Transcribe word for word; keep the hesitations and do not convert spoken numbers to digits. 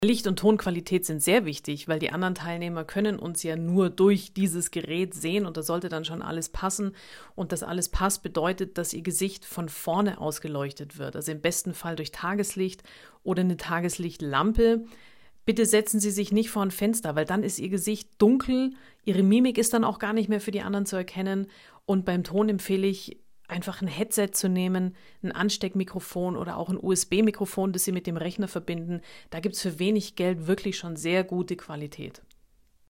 Licht- und Tonqualität sind sehr wichtig, weil die anderen Teilnehmer können uns ja nur durch dieses Gerät sehen und da sollte dann schon alles passen. Und dass alles passt, bedeutet, dass Ihr Gesicht von vorne ausgeleuchtet wird, also im besten Fall durch Tageslicht oder eine Tageslichtlampe. Bitte setzen Sie sich nicht vor ein Fenster, weil dann ist Ihr Gesicht dunkel, Ihre Mimik ist dann auch gar nicht mehr für die anderen zu erkennen. Und beim Ton empfehle ich, einfach ein Headset zu nehmen, ein Ansteckmikrofon oder auch ein U S B-Mikrofon, das Sie mit dem Rechner verbinden. Da gibt es für wenig Geld wirklich schon sehr gute Qualität.